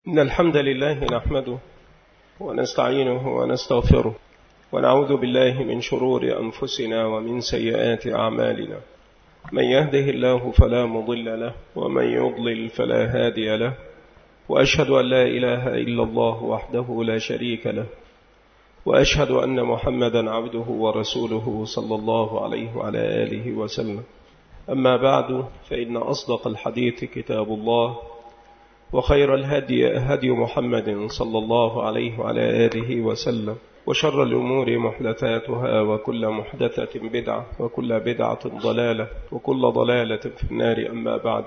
إن الحمد لله نحمده ونستعينه ونستغفره ونعوذ بالله من شرور أنفسنا ومن سيئات أعمالنا. من يهده الله فلا مضل له ومن يضلل فلا هادي له، وأشهد أن لا إله إلا الله وحده لا شريك له، وأشهد أن محمدا عبده ورسوله صلى الله عليه وعلى آله وسلم. أما بعد، فإن أصدق الحديث كتاب الله، وخير الهدي هدي محمد صلى الله عليه وعلى آله وسلم، وشر الأمور محدثاتها، وكل محدثة بدعة، وكل بدعة ضلالة، وكل ضلالة في النار. أما بعد،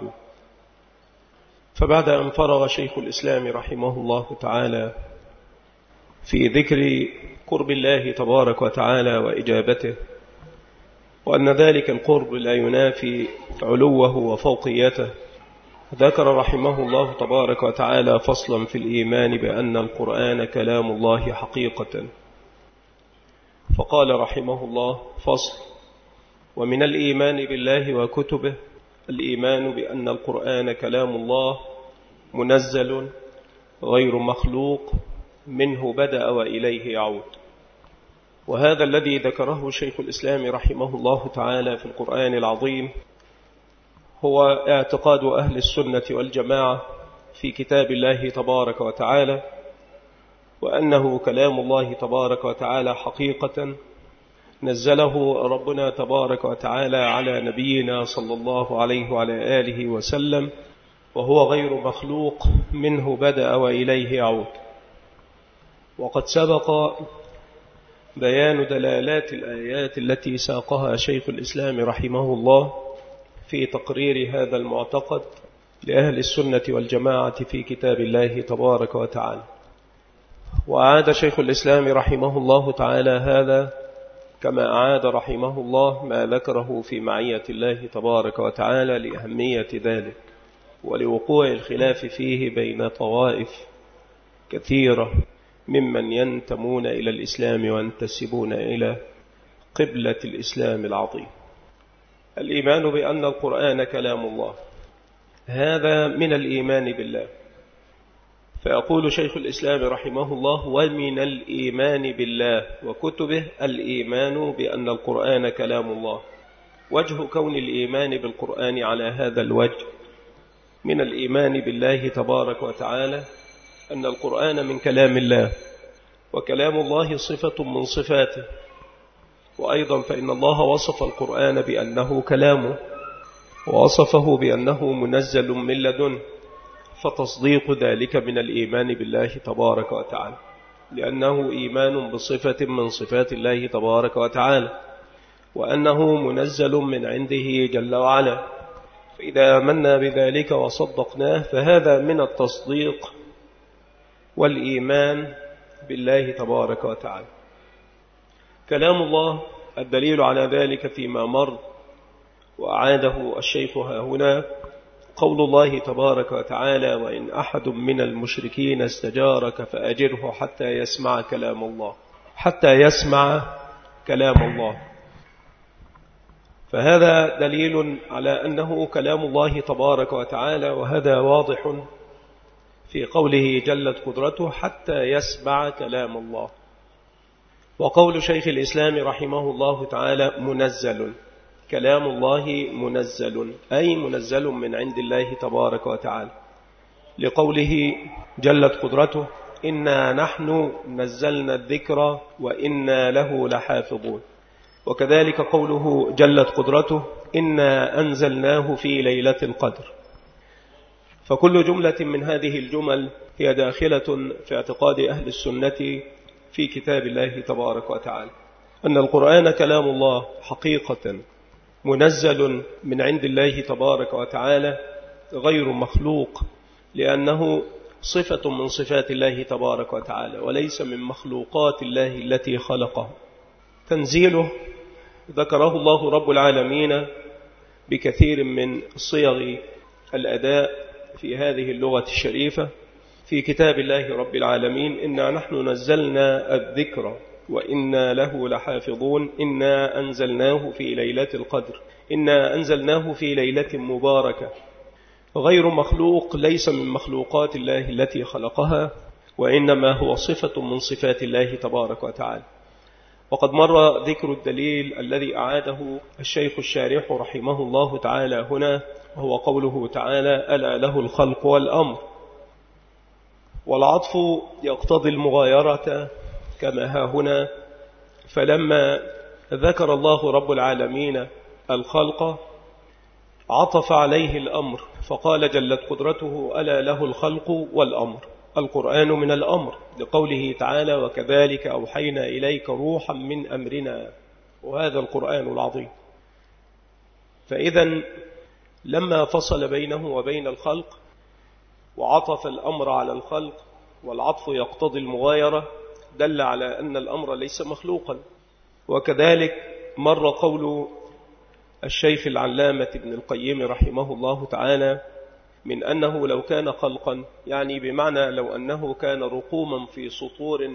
فبعد أن فرغ شيخ الإسلام رحمه الله تعالى في ذكر قرب الله تبارك وتعالى وإجابته، وأن ذلك القرب لا ينافي علوه وفوقيته، ذكر رحمه الله تبارك وتعالى فصلا في الإيمان بأن القرآن كلام الله حقيقة. فقال رحمه الله: فصل: ومن الإيمان بالله وكتبه الإيمان بأن القرآن كلام الله منزل غير مخلوق، منه بدأ وإليه يعود. وهذا الذي ذكره شيخ الإسلام رحمه الله تعالى في القرآن العظيم هو اعتقاد أهل السنة والجماعة في كتاب الله تبارك وتعالى، وأنه كلام الله تبارك وتعالى حقيقة نزله ربنا تبارك وتعالى على نبينا صلى الله عليه وعلى آله وسلم، وهو غير مخلوق، منه بدأ وإليه يعود. وقد سبق بيان دلالات الآيات التي ساقها شيخ الإسلام رحمه الله في تقرير هذا المعتقد لأهل السنة والجماعة في كتاب الله تبارك وتعالى. وأعاد شيخ الإسلام رحمه الله تعالى هذا كما أعاد رحمه الله ما ذكره في معية الله تبارك وتعالى لأهمية ذلك، ولوقوع الخلاف فيه بين طوائف كثيرة ممن ينتمون إلى الإسلام وينتسبون إلى قبلة الإسلام العظيم. الإيمان بأن القرآن كلام الله، هذا من الإيمان بالله. فيقول شيخ الإسلام رحمه الله: ومن الإيمان بالله وكتبه الإيمان بأن القرآن كلام الله. وجه كون الإيمان بالقرآن على هذا الوجه من الإيمان بالله تبارك وتعالى أن القرآن من كلام الله، وكلام الله صفة من صفاته. وأيضا فإن الله وصف القرآن بأنه كلامه، ووصفه بأنه منزل من لدنه، فتصديق ذلك من الإيمان بالله تبارك وتعالى، لأنه إيمان بصفة من صفات الله تبارك وتعالى، وأنه منزل من عنده جل وعلا. فإذا آمنا بذلك وصدقناه فهذا من التصديق والإيمان بالله تبارك وتعالى. كلام الله الدليل على ذلك فيما مر وأعاده الشيخ هنا قول الله تبارك وتعالى: وإن أحد من المشركين استجارك فأجره حتى يسمع كلام الله، حتى يسمع كلام الله. فهذا دليل على أنه كلام الله تبارك وتعالى، وهذا واضح في قوله جلت قدرته حتى يسمع كلام الله. وقول شيخ الإسلام رحمه الله تعالى: منزل، كلام الله منزل، أي منزل من عند الله تبارك وتعالى، لقوله جلت قدرته: إنا نحن نزلنا الذكر وإنا له لحافظون. وكذلك قوله جلت قدرته: إنا أنزلناه في ليلة القدر. فكل جملة من هذه الجمل هي داخلة في اعتقاد أهل السنة في كتاب الله تبارك وتعالى، أن القرآن كلام الله حقيقة منزل من عند الله تبارك وتعالى غير مخلوق، لأنه صفة من صفات الله تبارك وتعالى وليس من مخلوقات الله التي خلقه. تنزيله ذكره الله رب العالمين بكثير من صيغ الأداء في هذه اللغة الشريفة في كتاب الله رب العالمين: إنا نحن نزلنا الذكر وإنا له لحافظون، إنا أنزلناه في ليلة القدر، إنا أنزلناه في ليلة مباركة. غير مخلوق ليس من مخلوقات الله التي خلقها، وإنما هو صفة من صفات الله تبارك وتعالى. وقد مر ذكر الدليل الذي أعاده الشيخ الشارح رحمه الله تعالى هنا، وهو قوله تعالى: ألا له الخلق والأمر. والعطف يقتضي المغايرة كما ها هنا، فلما ذكر الله رب العالمين الخلق عطف عليه الأمر، فقال جلت قدرته: ألا له الخلق والأمر. القرآن من الأمر، لقوله تعالى: وكذلك أوحينا إليك روحا من أمرنا، وهذا القرآن العظيم. فإذا لما فصل بينه وبين الخلق وعطف الأمر على الخلق، والعطف يقتضي المغايرة، دل على أن الأمر ليس مخلوقا. وكذلك مر قول الشيخ العلامة ابن القيم رحمه الله تعالى من أنه لو كان خلقا، يعني بمعنى لو أنه كان رقوما في سطور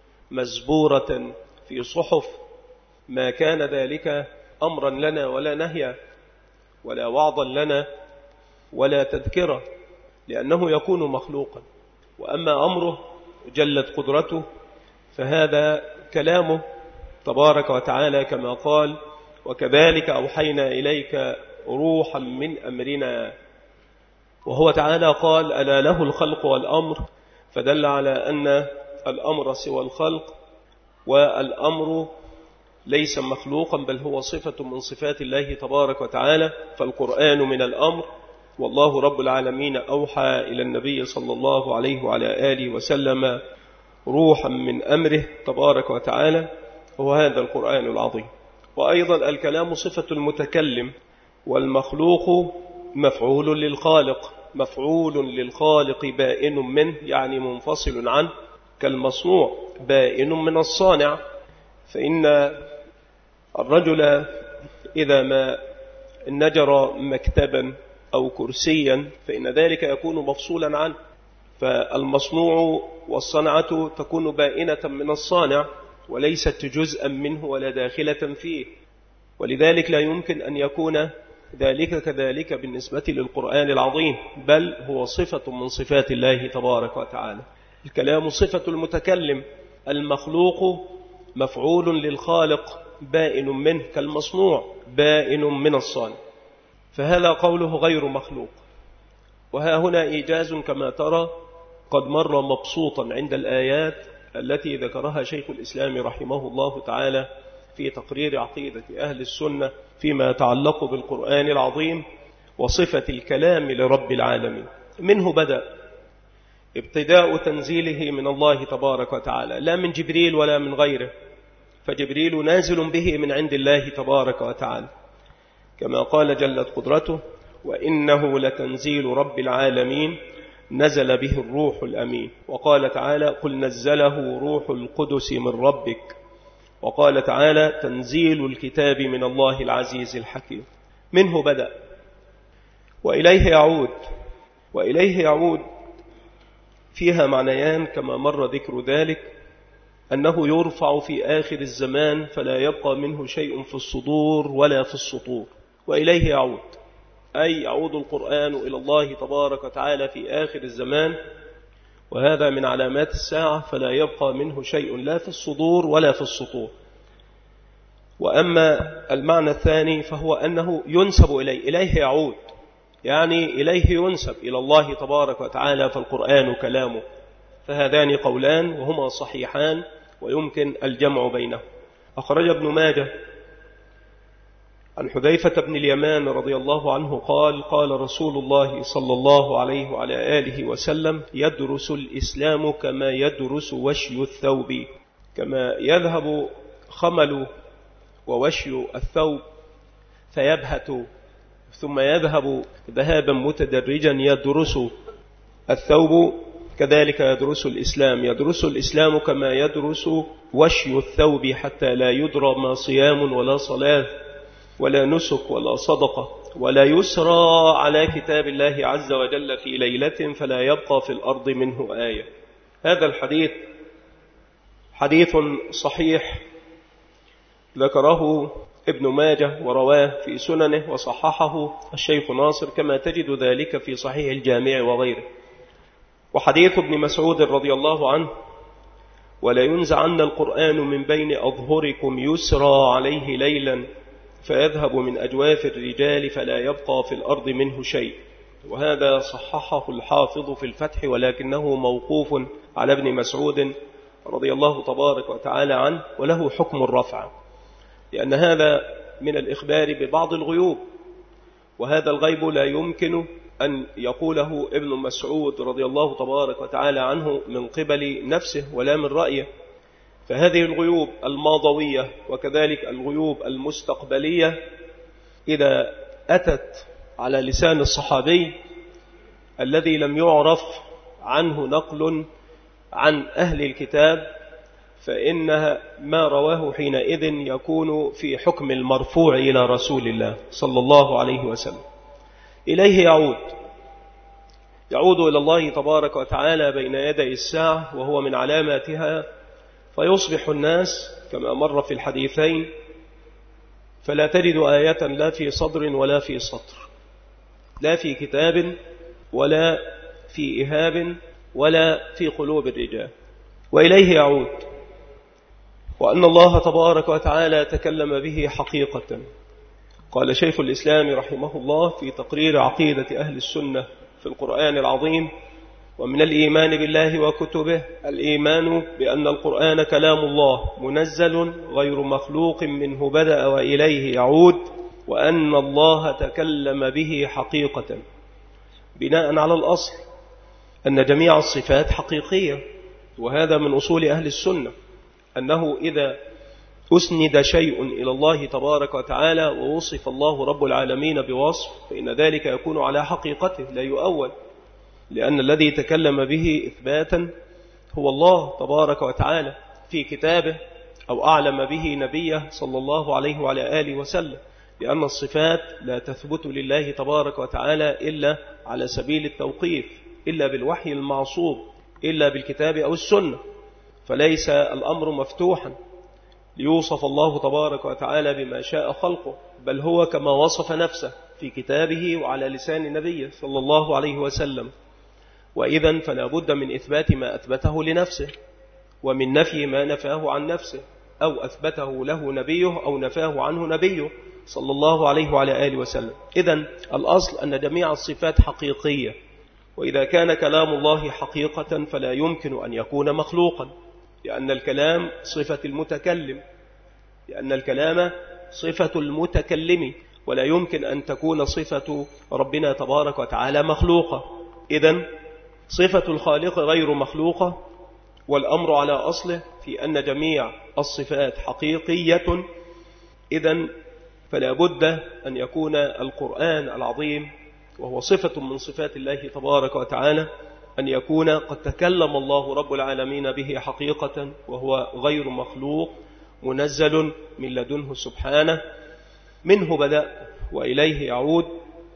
مزبورة في صحف، ما كان ذلك أمرا لنا ولا نهيا ولا وعظا لنا ولا تذكرة، لأنه يكون مخلوقا. وأما أمره جلت قدرته فهذا كلامه تبارك وتعالى، كما قال: وكذلك أوحينا إليك روحا من أمرنا. وهو تعالى قال: ألا له الخلق والأمر، فدل على أن الأمر سوى الخلق، والأمر ليس مخلوقا بل هو صفة من صفات الله تبارك وتعالى. فالقرآن من الأمر، والله رب العالمين أوحى إلى النبي صلى الله عليه وعلى آله وسلم روحا من أمره تبارك وتعالى، وهذا القرآن العظيم. وأيضا الكلام صفة المتكلم، والمخلوق مفعول للخالق، مفعول للخالق بائن منه، يعني منفصل عنه، كالمصنوع بائن من الصانع. فإن الرجل إذا ما نجر مكتبا أو كرسيا فإن ذلك يكون مفصولا عنه، فالمصنوع والصنعة تكون بائنة من الصانع وليست جزءا منه ولا داخلة فيه. ولذلك لا يمكن أن يكون ذلك كذلك بالنسبة للقرآن العظيم، بل هو صفة من صفات الله تبارك وتعالى. الكلام صفة المتكلم، المخلوق مفعول للخالق بائن منه، كالمصنوع بائن من الصانع. فهذا قوله غير مخلوق. وها هنا إيجاز كما ترى قد مر مبسوطا عند الآيات التي ذكرها شيخ الإسلام رحمه الله تعالى في تقرير عقيدة أهل السنة فيما يتعلق بالقرآن العظيم وصفة الكلام لرب العالمين. منه بدأ ابتداء تنزيله من الله تبارك وتعالى، لا من جبريل ولا من غيره، فجبريل نازل به من عند الله تبارك وتعالى، كما قال جلت قدرته: وإنه لتنزيل رب العالمين نزل به الروح الأمين. وقال تعالى: قل نزله روح القدس من ربك. وقال تعالى: تنزيل الكتاب من الله العزيز الحكيم. منه بدأ وإليه يعود. وإليه يعود فيها معنيان كما مر ذكر ذلك، أنه يرفع في آخر الزمان فلا يبقى منه شيء في الصدور ولا في السطور. وإليه يعود أي يعود القرآن إلى الله تبارك وتعالى في آخر الزمان، وهذا من علامات الساعة، فلا يبقى منه شيء لا في الصدور ولا في السطور. وأما المعنى الثاني فهو أنه ينسب إليه يعود، يعني إليه ينسب إلى الله تبارك وتعالى، فالقرآن كلامه. فهذان قولان وهما صحيحان ويمكن الجمع بينهم. أخرج ابن ماجه عن حذيفة بن اليمان رضي الله عنه قال: قال رسول الله صلى الله عليه وعلى آله وسلم: يدرس الإسلام كما يدرس وشي الثوب، كما يذهب خمل ووشي الثوب فيبهت ثم يذهب ذهابا متدرجا يدرس الثوب، كذلك يدرس الإسلام. يدرس الإسلام كما يدرس وشي الثوب، حتى لا يدرى ما صيام ولا صلاة ولا نسك ولا صدقة ولا يسرى على كتاب الله عز وجل في ليلة فلا يبقى في الأرض منه آية. هذا الحديث حديث صحيح ذكره ابن ماجه ورواه في سننه وصححه الشيخ ناصر، كما تجد ذلك في صحيح الجامع وغيره. وحديث ابن مسعود رضي الله عنه: ولا ينزعن القرآن من بين أظهركم يسرى عليه ليلا فيذهب من أجواف الرجال فلا يبقى في الأرض منه شيء. وهذا صححه الحافظ في الفتح، ولكنه موقوف على ابن مسعود رضي الله تبارك وتعالى عنه، وله حكم الرفع، لأن هذا من الإخبار ببعض الغيوب، وهذا الغيب لا يمكن أن يقوله ابن مسعود رضي الله تبارك وتعالى عنه من قبل نفسه ولا من رأيه. فهذه الغيوب الماضوية وكذلك الغيوب المستقبلية إذا أتت على لسان الصحابي الذي لم يعرف عنه نقل عن أهل الكتاب، فإنها ما رواه حينئذ يكون في حكم المرفوع إلى رسول الله صلى الله عليه وسلم. إليه يعود إلى الله تبارك وتعالى بين يدي الساعة، وهو من علاماتها، فيصبح الناس كما مر في الحديثين فلا تجد آية لا في صدر ولا في سطر، لا في كتاب ولا في إهاب ولا في قلوب الرجال، وإليه يعود. وأن الله تبارك وتعالى تكلم به حقيقة. قال شيخ الإسلام رحمه الله في تقرير عقيدة أهل السنة في القرآن العظيم: ومن الإيمان بالله وكتبه الإيمان بأن القرآن كلام الله منزل غير مخلوق منه بدأ وإليه يعود، وأن الله تكلم به حقيقة، بناء على الأصل أن جميع الصفات حقيقية. وهذا من أصول أهل السنة، أنه إذا أسند شيء إلى الله تبارك وتعالى ووصف الله رب العالمين بوصف، فإن ذلك يكون على حقيقته لا يؤول، لأن الذي تكلم به إثباتا هو الله تبارك وتعالى في كتابه، أو أعلم به نبيه صلى الله عليه وعلى آله وسلم، لأن الصفات لا تثبت لله تبارك وتعالى إلا على سبيل التوقيف، إلا بالوحي المعصوب، إلا بالكتاب أو السنة، فليس الأمر مفتوحا ليوصف الله تبارك وتعالى بما شاء خلقه، بل هو كما وصف نفسه في كتابه وعلى لسان نبيه صلى الله عليه وسلم. وإذن فلا بد من إثبات ما أثبته لنفسه، ومن نفي ما نفاه عن نفسه، أو أثبته له نبيه أو نفاه عنه نبيه صلى الله عليه وعلى آله وسلم. إذن الأصل أن جميع الصفات حقيقية، وإذا كان كلام الله حقيقة فلا يمكن أن يكون مخلوقا، لأن الكلام صفة المتكلم، لأن الكلام صفة المتكلم، ولا يمكن أن تكون صفة ربنا تبارك وتعالى مخلوقة. إذن صفة الخالق غير مخلوقة، والأمر على أصله في أن جميع الصفات حقيقية. إذن فلا بد أن يكون القرآن العظيم، وهو صفة من صفات الله تبارك وتعالى، أن يكون قد تكلم الله رب العالمين به حقيقة، وهو غير مخلوق منزل من لدنه سبحانه، منه بدأ وإليه يعود،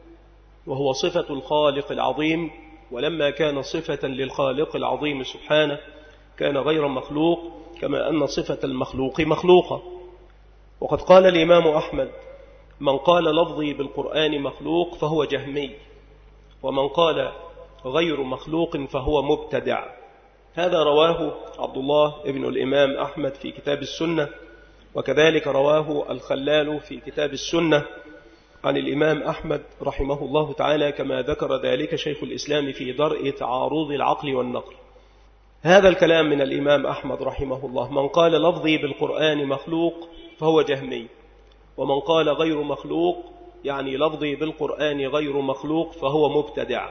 وهو صفة الخالق العظيم. ولما كان صفة للخالق العظيم سبحانه كان غير مخلوق، كما أن صفة المخلوق مخلوقة. وقد قال الإمام أحمد: من قال لفظي بالقرآن مخلوق فهو جهمي، ومن قال غير مخلوق فهو مبتدع. هذا رواه عبد الله ابن الإمام أحمد في كتاب السنة، وكذلك رواه الخلال في كتاب السنة عن الإمام أحمد رحمه الله تعالى، كما ذكر ذلك شيخ الإسلام في درء تعارض العقل والنقل. هذا الكلام من الإمام أحمد رحمه الله: من قال لفظي بالقرآن مخلوق فهو جهمي، ومن قال غير مخلوق يعني لفظي بالقرآن غير مخلوق فهو مبتدع.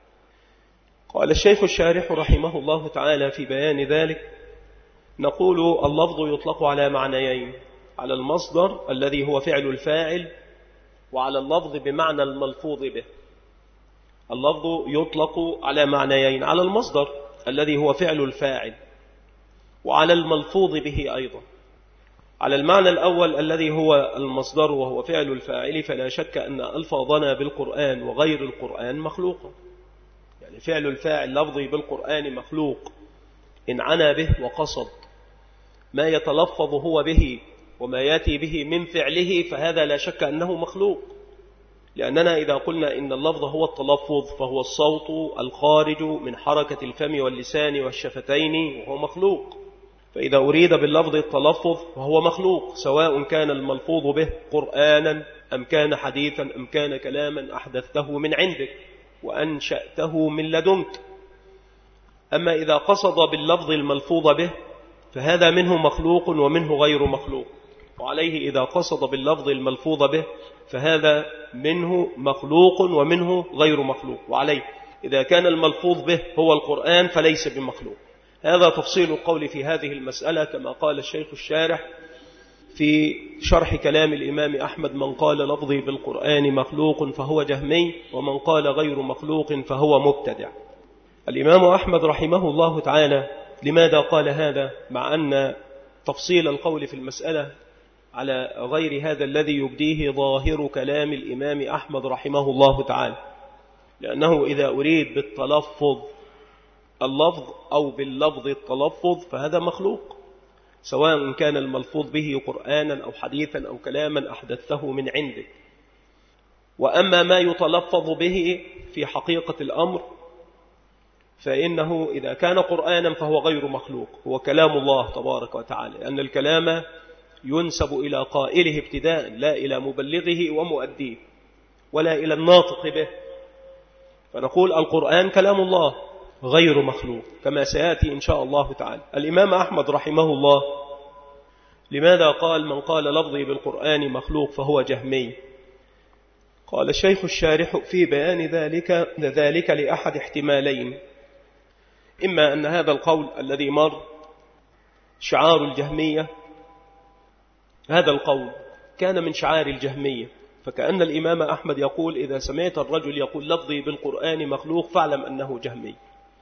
قال الشيخ الشارح رحمه الله تعالى في بيان ذلك: نقول اللفظ يطلق على معنيين، على المصدر الذي هو فعل الفاعل، وعلى اللفظ بمعنى الملفوظ به. اللفظ يطلق على معنيين: على المصدر الذي هو فعل الفاعل، وعلى الملفوظ به أيضا. على المعنى الأول الذي هو المصدر وهو فعل الفاعل، فلا شك أن ألفاظنا بالقرآن وغير القرآن مخلوقة، يعني فعل الفاعل لفظي بالقرآن مخلوق إن عنى به وقصد ما يتلفظ هو به وما يأتي به من فعله فهذا لا شك أنه مخلوق، لأننا إذا قلنا إن اللفظ هو التلفظ فهو الصوت الخارج من حركة الفم واللسان والشفتين وهو مخلوق. فإذا أريد باللفظ التلفظ فهو مخلوق، سواء كان الملفوظ به قرآنا أم كان حديثا أم كان كلاما أحدثته من عندك وأنشأته من لدنك. أما إذا قصد باللفظ الملفوظ به فهذا منه مخلوق ومنه غير مخلوق، وعليه إذا قصد باللفظ الملفوظ به فهذا منه مخلوق ومنه غير مخلوق، وعليه إذا كان الملفوظ به هو القرآن فليس بمخلوق. هذا تفصيل القول في هذه المسألة كما قال الشيخ الشارح في شرح كلام الإمام أحمد: من قال لفظي بالقرآن مخلوق فهو جهمي، ومن قال غير مخلوق فهو مبتدع. الإمام أحمد رحمه الله تعالى لماذا قال هذا مع أن تفصيل القول في المسألة على غير هذا الذي يبديه ظاهر كلام الإمام أحمد رحمه الله تعالى؟ لأنه إذا أريد بالتلفظ اللفظ أو باللفظ التلفظ فهذا مخلوق، سواء كان الملفوظ به قرآنا أو حديثا أو كلاما أحدثته من عندك. وأما ما يتلفظ به في حقيقة الأمر فإنه إذا كان قرآنا فهو غير مخلوق، هو كلام الله تبارك وتعالى، لأن الكلام ينسب إلى قائله ابتداء لا إلى مبلغه ومؤديه ولا إلى الناطق به. فنقول القرآن كلام الله غير مخلوق كما سيأتي إن شاء الله تعالى. الإمام أحمد رحمه الله لماذا قال من قال لفظي بالقرآن مخلوق فهو جهمي؟ قال الشيخ الشارح في بيان ذلك لأحد احتمالين: إما أن هذا القول الذي مر شعار الجهمية، هذا القول كان من شعار الجهمية، فكأن الإمام أحمد يقول إذا سمعت الرجل يقول لفظي بالقرآن مخلوق فاعلم أنه جهمي،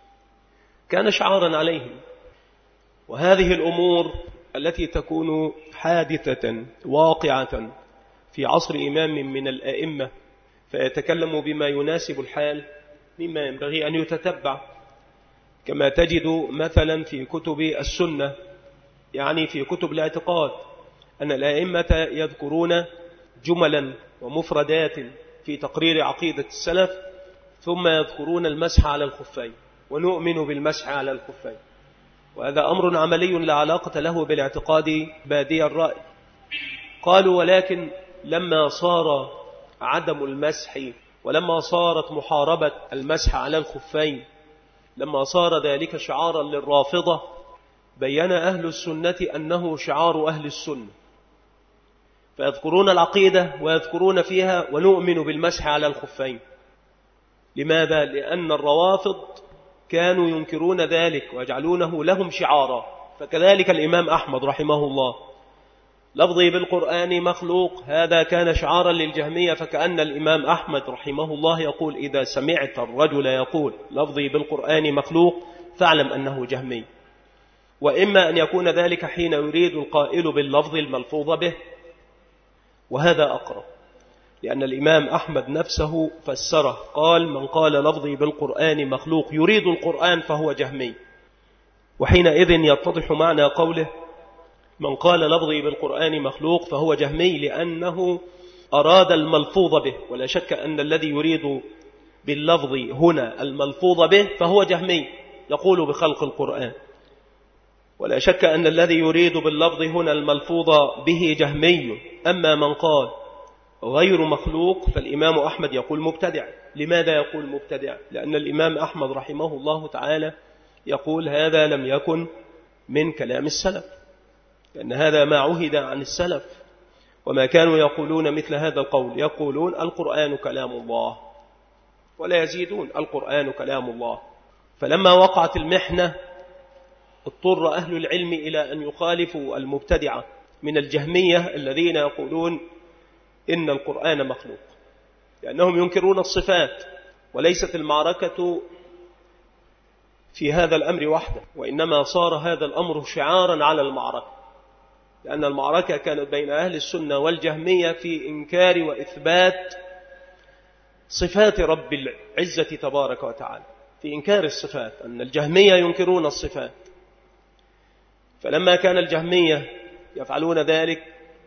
كان شعارا عليهم. وهذه الأمور التي تكون حادثة واقعة في عصر إمام من الأئمة فيتكلم بما يناسب الحال مما ينبغي أن يتتبع، كما تجد مثلا في كتب السنة، يعني في كتب الاعتقاد، أن الأئمة يذكرون جملا ومفردات في تقرير عقيدة السلف ثم يذكرون المسح على الخفين ونؤمن بالمسح على الخفين، وهذا أمر عملي لا علاقة له بالاعتقاد بادي الرأي. قالوا ولكن لما صار عدم المسح ولما صارت محاربة المسح على الخفين، لما صار ذلك شعارا للرافضة، بيّن أهل السنة أنه شعار أهل السنة، فيذكرون العقيدة ويذكرون فيها ونؤمن بالمسح على الخفين. لماذا؟ لأن الروافض كانوا ينكرون ذلك ويجعلونه لهم شعارا. فكذلك الإمام أحمد رحمه الله لفظي بالقرآن مخلوق هذا كان شعارا للجهمية، فكأن الإمام أحمد رحمه الله يقول إذا سمعت الرجل يقول لفظي بالقرآن مخلوق فاعلم أنه جهمي. وإما أن يكون ذلك حين يريد القائل باللفظ الملفوظ به، وهذا أقرب، لأن الإمام أحمد نفسه فسره قال من قال لفظي بالقرآن مخلوق يريد القرآن فهو جهمي. وحينئذ يتضح معنى قوله من قال لفظي بالقرآن مخلوق فهو جهمي، لأنه أراد الملفوظ به، ولا شك أن الذي يريد باللفظ هنا الملفوظ به فهو جهمي يقول بخلق القرآن، ولا شك أن الذي يريد باللفظ هنا الملفوظ به جهمي. أما من قال غير مخلوق فالإمام أحمد يقول مبتدع. لماذا يقول مبتدع؟ لأن الإمام أحمد رحمه الله تعالى يقول هذا لم يكن من كلام السلف، لأن هذا ما عهد عن السلف، وما كانوا يقولون مثل هذا القول، يقولون القرآن كلام الله ولا يزيدون القرآن كلام الله. فلما وقعت المحنة اضطر أهل العلم إلى أن يخالفوا المبتدعة من الجهمية الذين يقولون إن القرآن مخلوق، لأنهم ينكرون الصفات. وليست المعركة في هذا الأمر وحده، وإنما صار هذا الأمر شعارا على المعركة، لأن المعركة كانت بين أهل السنة والجهمية في إنكار وإثبات صفات رب العزة تبارك وتعالى، في إنكار الصفات، أن الجهمية ينكرون الصفات. فلما كان الجهمية يفعلون ذلك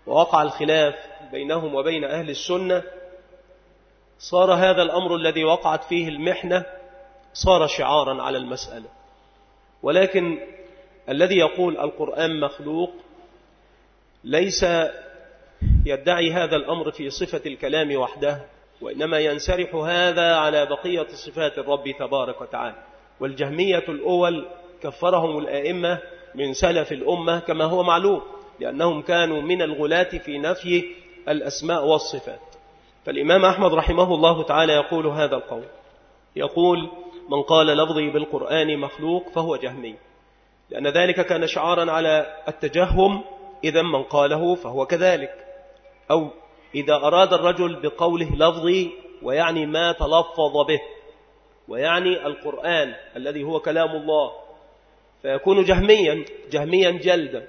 ووقع الخلاف بينهم وبين أهل السنة، صار هذا الأمر الذي وقعت فيه المحنة صار شعارا على المسألة. ولكن الذي يقول القرآن مخلوق ليس يدعي هذا الأمر في صفة الكلام وحده، وإنما ينسرح هذا على بقية صفات الرب تبارك وتعالى. والجهمية الأول كفرهم الآئمة من سلف الأمة كما هو معلوم، لأنهم كانوا من الغلاة في نفي الأسماء والصفات. فالإمام أحمد رحمه الله تعالى يقول هذا القول، يقول: من قال لفظي بالقرآن مخلوق فهو جهمي، لأن ذلك كان شعارا على التجهم، إذا من قاله فهو كذلك. أو إذا أراد الرجل بقوله لفظي ويعني ما تلفظ به، ويعني القرآن الذي هو كلام الله، فيكون جهميا جلدا.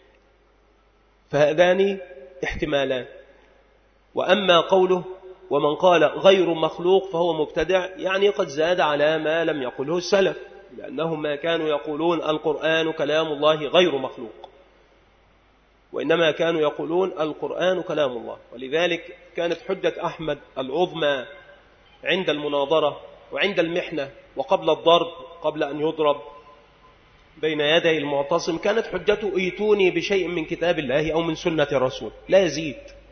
فهذان احتمالان. وأما قوله ومن قال غير مخلوق فهو مبتدع، يعني قد زاد على ما لم يقله السلف، لأنهم ما كانوا يقولون القرآن كلام الله غير مخلوق، وإنما كانوا يقولون القرآن كلام الله. ولذلك كانت حجة أحمد العظمى عند المناظرة وعند المحنة وقبل الضرب، قبل أن يضرب بين يدي المعتصم، كانت حجته: ايتوني بشيء من كتاب الله أو من سنة الرسول، لا يزيد.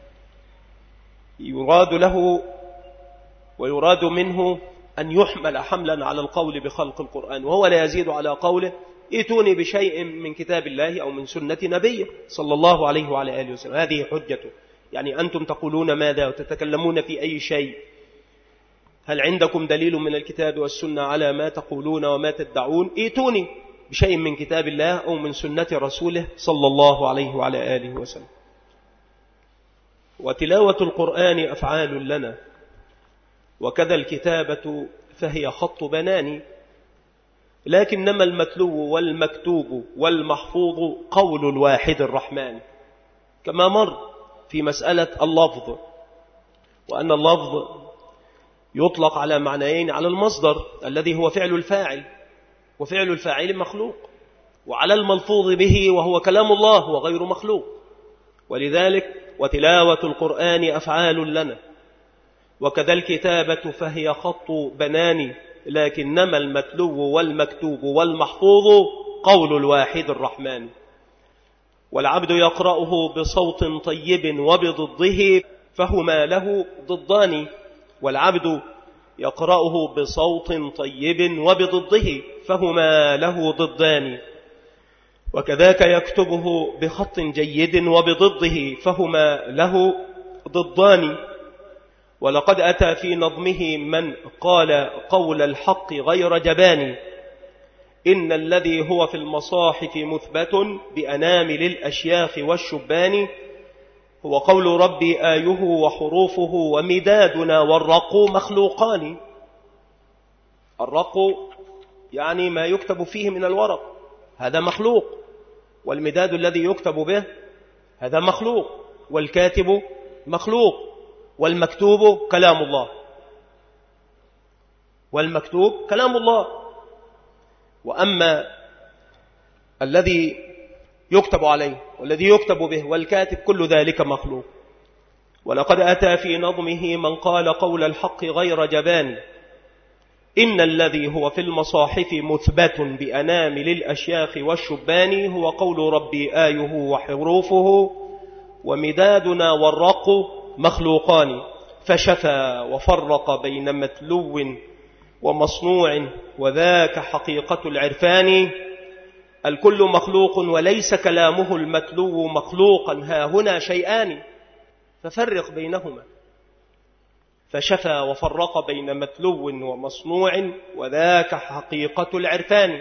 يراد له ويراد منه أن يحمل حملا على القول بخلق القرآن، وهو لا يزيد على قوله: ائتوني بشيء من كتاب الله أو من سنة نبيه صلى الله عليه وعلى آله وسلم. هذه حجته. يعني أنتم تقولون ماذا وتتكلمون في أي شيء؟ هل عندكم دليل من الكتاب والسنة على ما تقولون وما تدعون؟ ائتوني بشيء من كتاب الله أو من سنة رسوله صلى الله عليه وعلى آله وسلم. وتلاوة القرآن أفعال لنا، وكذا الكتابة فهي خط بناني، لكنما المتلو والمكتوب والمحفوظ قول الواحد الرحمن، كما مر في مسألة اللفظ، وأن اللفظ يطلق على معنيين: على المصدر الذي هو فعل الفاعل، وفعل الفاعل مخلوق، وعلى الملفوظ به وهو كلام الله وغير مخلوق. ولذلك وتلاوة القرآن أفعال لنا، وكذا الكتابة فهي خط بناني، لكنما المتلو والمكتوب والمحفوظ قول الواحد الرحمن. والعبد يقرأه بصوت طيب وبضده فهما له ضدان. والعبد يقرأه بصوت طيب وبضده فهما له ضدان. وكذاك يكتبه بخط جيد وبضده فهما له ضدان. ولقد أتى في نظمه من قال قول الحق غير جبان، إن الذي هو في المصاحف مثبت بأنامل الأشياخ والشبان، هو قول ربي آيه وحروفه ومدادنا والرق مخلوقان. الرق يعني ما يكتب فيه من الورق، هذا مخلوق، والمداد الذي يكتب به هذا مخلوق، والكاتب مخلوق، والمكتوب كلام الله، والمكتوب كلام الله. وأما الذي يكتب عليه والذي يكتب به والكاتب كل ذلك مخلوق. ولقد أتى في نظمه من قال قول الحق غير جبان، إن الذي هو في المصاحف مثبت بأنامل الأشياخ والشبان، هو قول ربي آيه وحروفه ومدادنا والرق مخلوقان. فشفى وفرق بين متلو ومصنوع، وذاك حقيقة العرفان. الكل مخلوق وليس كلامه المتلو مخلوقا، ها هنا شيئان ففرق بينهما. فشفى وفرق بين متلو ومصنوع، وذاك حقيقة العرفان.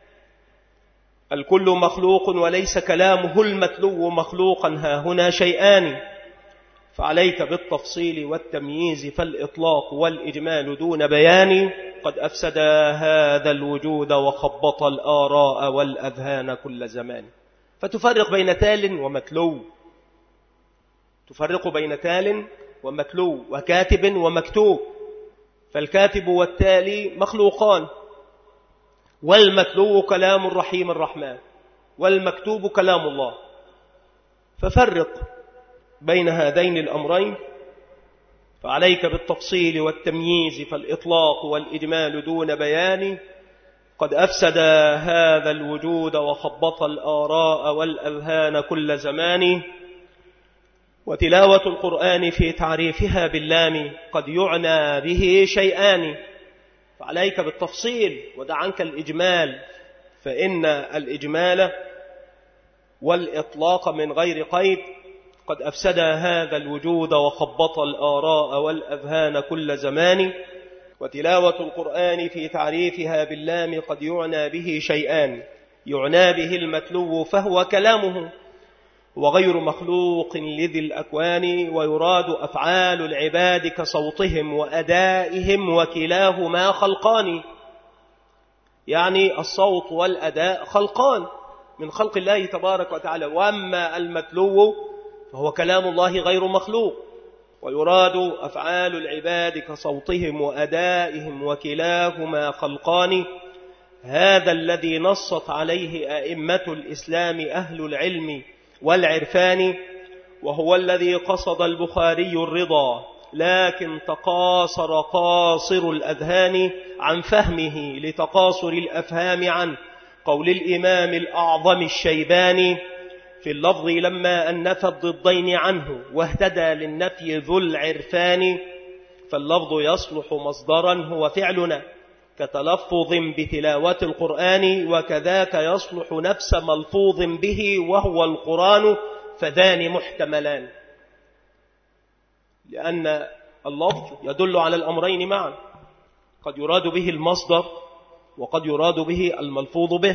الكل مخلوق وليس كلامه المتلو مخلوقا، ها هنا شيئان. فعليك بالتفصيل والتمييز، فالإطلاق والإجمال دون بيان قد أفسد هذا الوجود وخبط الآراء والأذهان كل زمان. فتفرق بين تال ومتلو، تفرق بين تال ومتلو وكاتب ومكتوب. فالكاتب والتالي مخلوقان، والمتلو كلام الرحيم الرحمن، والمكتوب كلام الله. ففرق بين هذين الأمرين، فعليك بالتفصيل والتمييز، فالإطلاق والإجمال دون بيان قد أفسد هذا الوجود وخبط الآراء والأذهان كل زمان. وتلاوة القرآن في تعريفها باللام قد يعنى به شيئان، فعليك بالتفصيل ودع عنك الإجمال، فإن الإجمال والإطلاق من غير قيد قد أفسد هذا الوجود وخبط الآراء والأذهان كل زمان. وتلاوة القرآن في تعريفها باللام قد يعنى به شيئان: يعنى به المتلو فهو كلامه وغير مخلوق لذي الأكوان، ويراد أفعال العباد كصوتهم وأدائهم وكلاهما خلقان. يعني الصوت والأداء خلقان من خلق الله تبارك وتعالى، وأما المتلو فهو كلام الله غير مخلوق. ويراد أفعال العباد كصوتهم وأدائهم وكلاهما خلقان. هذا الذي نصت عليه أئمة الإسلام أهل العلم والعرفان، وهو الذي قصد البخاري الرضا، لكن تقاصر قاصر الأذهان عن فهمه لتقاصر الأفهام عن قول الإمام الأعظم الشيباني في اللفظ لما أنف الضدين عنه واهتدى للنفي ذو العرفان. فاللفظ يصلح مصدرا هو فعلنا كتلفظ بتلاوة القرآن، وكذاك يصلح نفس ملفوظ به وهو القرآن، فذان محتملان، لأن اللفظ يدل على الأمرين معا، قد يراد به المصدر وقد يراد به الملفوظ به.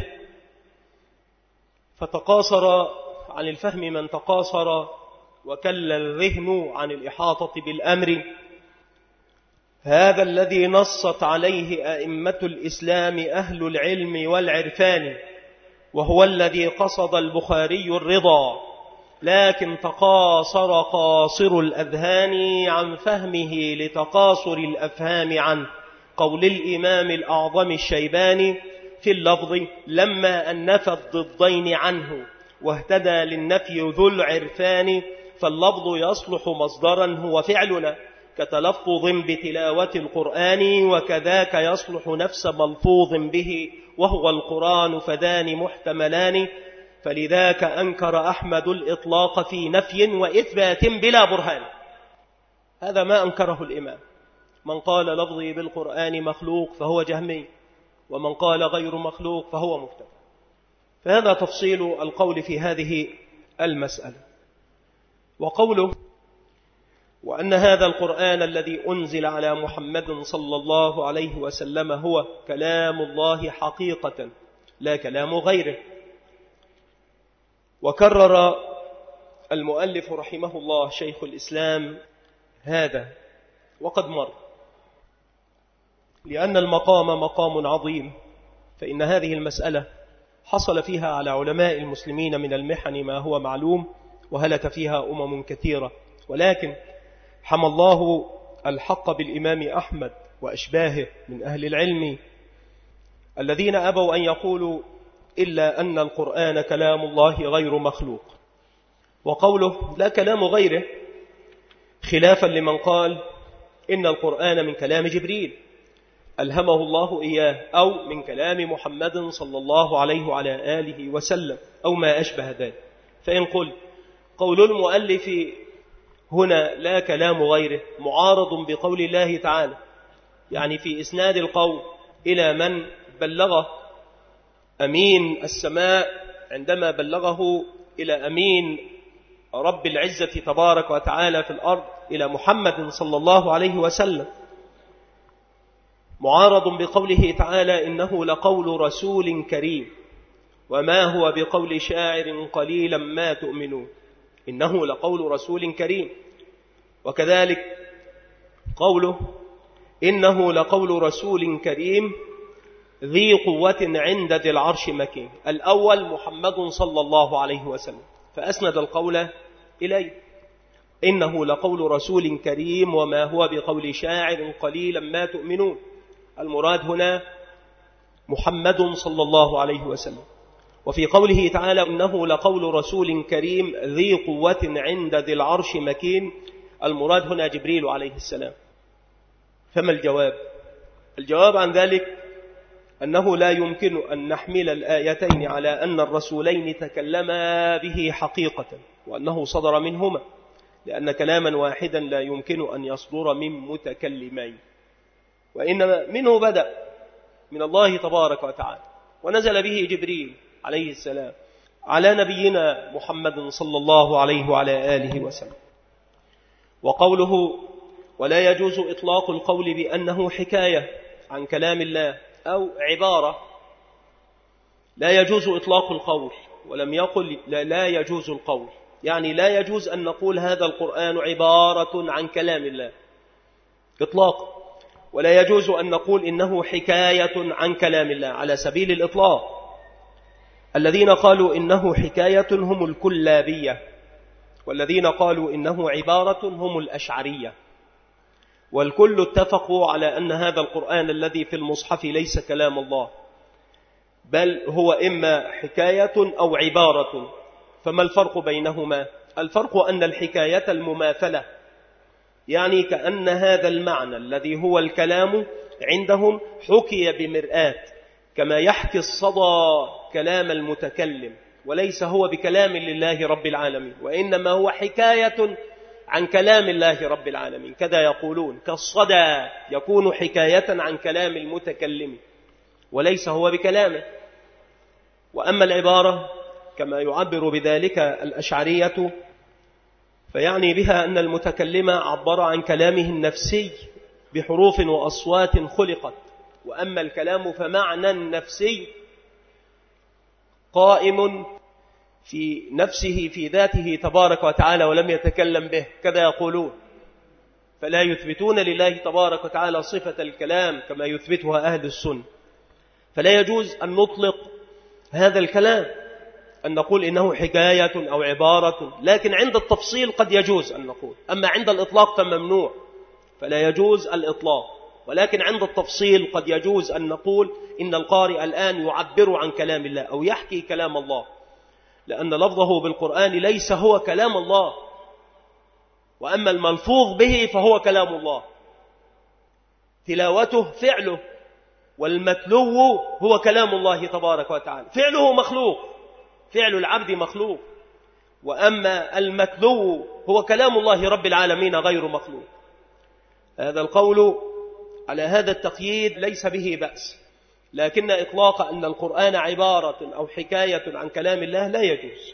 فتقاصر عن الفهم من تقاصر، وكل الذهن عن الإحاطة بالأمر. هذا الذي نصت عليه أئمة الإسلام أهل العلم والعرفان، وهو الذي قصد البخاري الرضا، لكن تقاصر قاصر الأذهان عن فهمه لتقاصر الأفهام عن قول الإمام الأعظم الشيباني في اللفظ لما أنف الضدين عنه واهتدى للنفي ذو العرفان. فاللفظ يصلح مصدرا هو فعلنا كتلفظ بتلاوة القرآن، وكذاك يصلح نفس ملفوظ به وهو القرآن، فذان محتملان. فلذاك أنكر أحمد الإطلاق في نفي وإثبات بلا برهان. هذا ما أنكره الإمام. من قال لفظي بالقرآن مخلوق فهو جهمي، ومن قال غير مخلوق فهو مبتدع. فهذا تفصيل القول في هذه المسألة. وقوله وأن هذا القرآن الذي أنزل على محمد صلى الله عليه وسلم هو كلام الله حقيقة لا كلام غيره. وكرر المؤلف رحمه الله شيخ الإسلام هذا وقد مر، لأن المقام مقام عظيم، فإن هذه المسألة حصل فيها على علماء المسلمين من المحن ما هو معلوم، وهلك فيها أمم كثيرة، ولكن حمى الله الحق بالإمام أحمد وأشباهه من أهل العلم الذين أبوا أن يقولوا إلا أن القرآن كلام الله غير مخلوق. وقوله لا كلام غيره خلافا لمن قال إن القرآن من كلام جبريل ألهمه الله إياه، أو من كلام محمد صلى الله عليه وعلى آله وسلم، أو ما أشبه ذلك. فإن قل قول المؤلف هنا لا كلام غيره معارض بقول الله تعالى، يعني في إسناد القول إلى من بلغه أمين السماء عندما بلغه إلى أمين رب العزة تبارك وتعالى في الأرض إلى محمد صلى الله عليه وسلم، معارض بقوله تعالى إنه لقول رسول كريم وما هو بقول شاعر قليلا ما تؤمنون، إنه لقول رسول كريم. وكذلك قوله إنه لقول رسول كريم ذي قوة عند ذي العرش مكين، الأول محمد صلى الله عليه وسلم، فأسند القول إليه، إنه لقول رسول كريم وما هو بقول شاعر قليلا ما تؤمنون. المراد هنا محمد صلى الله عليه وسلم. وفي قوله تعالى إنه لقول رسول كريم ذي قوة عند ذي العرش مكين، المراد هنا جبريل عليه السلام. فما الجواب؟ الجواب عن ذلك أنه لا يمكن أن نحمل الآيتين على أن الرسولين تكلما به حقيقة وأنه صدر منهما، لأن كلاما واحدا لا يمكن أن يصدر من متكلمين، وإنما منه بدأ من الله تبارك وتعالى، ونزل به جبريل عليه السلام على نبينا محمد صلى الله عليه وعلى آله وسلم. وقوله ولا يجوز إطلاق القول بأنه حكاية عن كلام الله أو عبارة، لا يجوز إطلاق القول، ولم يقل لا يجوز القول، يعني لا يجوز أن نقول هذا القرآن عبارة عن كلام الله إطلاق، ولا يجوز أن نقول إنه حكاية عن كلام الله على سبيل الإطلاق. الذين قالوا إنه حكاية هم الكلابية، والذين قالوا إنه عبارة هم الأشعرية، والكل اتفقوا على أن هذا القرآن الذي في المصحف ليس كلام الله، بل هو إما حكاية أو عبارة. فما الفرق بينهما؟ الفرق أن الحكاية المماثلة، يعني كأن هذا المعنى الذي هو الكلام عندهم حكي بمرآة، كما يحكي الصدى كلام المتكلم، وليس هو بكلام لله رب العالمين، وإنما هو حكاية عن كلام الله رب العالمين. كذا يقولون كالصدى يكون حكاية عن كلام المتكلم وليس هو بكلامه. وأما العبارة كما يعبر بذلك الأشعرية فيعني بها أن المتكلم عبر عن كلامه النفسي بحروف وأصوات خلقت، وأما الكلام فمعنى نفسي قائم في نفسه في ذاته تبارك وتعالى ولم يتكلم به. كذا يقولون، فلا يثبتون لله تبارك وتعالى صفة الكلام كما يثبتها أهل السنة. فلا يجوز أن نطلق هذا الكلام، أن نقول إنه حكاية أو عبارة، لكن عند التفصيل قد يجوز أن نقول، أما عند الإطلاق فممنوع، فلا يجوز الإطلاق. ولكن عند التفصيل قد يجوز أن نقول إن القارئ الآن يعبر عن كلام الله أو يحكي كلام الله، لأن لفظه بالقرآن ليس هو كلام الله، وأما الملفوظ به فهو كلام الله، تلاوته فعله، والمتلو هو كلام الله تبارك وتعالى. فعله مخلوق، فعل العبد مخلوق، وأما المتلو هو كلام الله رب العالمين غير مخلوق. هذا القول على هذا التقييد ليس به بأس، لكن إطلاق أن القرآن عبارة أو حكاية عن كلام الله لا يجوز.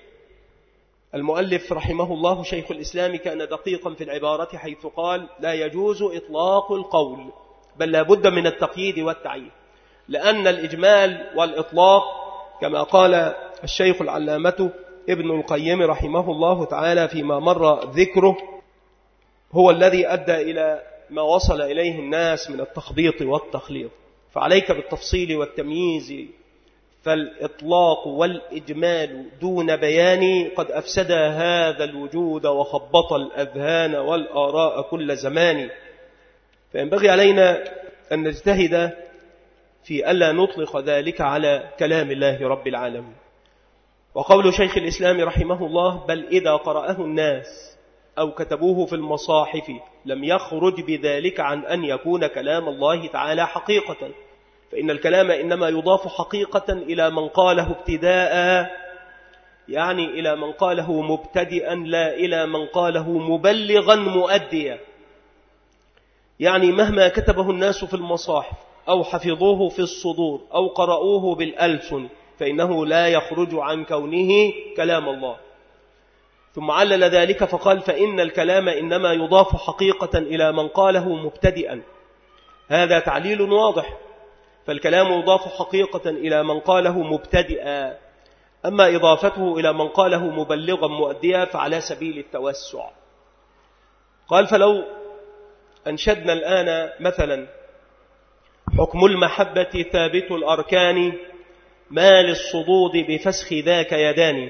المؤلف رحمه الله شيخ الإسلام كان دقيقا في العبارة حيث قال لا يجوز إطلاق القول، بل لا بد من التقييد والتعيين، لأن الإجمال والإطلاق كما قال الشيخ العلامة ابن القيم رحمه الله تعالى فيما مر ذكره هو الذي أدى إلى ما وصل إليه الناس من التخبيط والتخليط. فعليك بالتفصيل والتمييز، فالإطلاق والإجمال دون بيان قد أفسد هذا الوجود وخبط الأذهان والآراء كل زمان. فينبغي علينا أن نجتهد في ألا نطلق ذلك على كلام الله رب العالمين. وقول شيخ الإسلام رحمه الله بل إذا قرأه الناس أو كتبوه في المصاحف لم يخرج بذلك عن أن يكون كلام الله تعالى حقيقة، فإن الكلام إنما يضاف حقيقة إلى من قاله ابتداء، يعني إلى من قاله مبتدئا، لا إلى من قاله مبلغا مؤديا. يعني مهما كتبه الناس في المصاحف أو حفظوه في الصدور أو قرأوه بالألسن فإنه لا يخرج عن كونه كلام الله. ثم علل ذلك فقال فإن الكلام إنما يضاف حقيقة إلى من قاله مبتدئا. هذا تعليل واضح، فالكلام يضاف حقيقة إلى من قاله مبتدئا، أما إضافته إلى من قاله مبلغا مؤديا فعلى سبيل التوسع. قال فلو أنشدنا الآن مثلا حكم المحبة ثابت الأركان ما للصدود بفسخ ذاك يدان.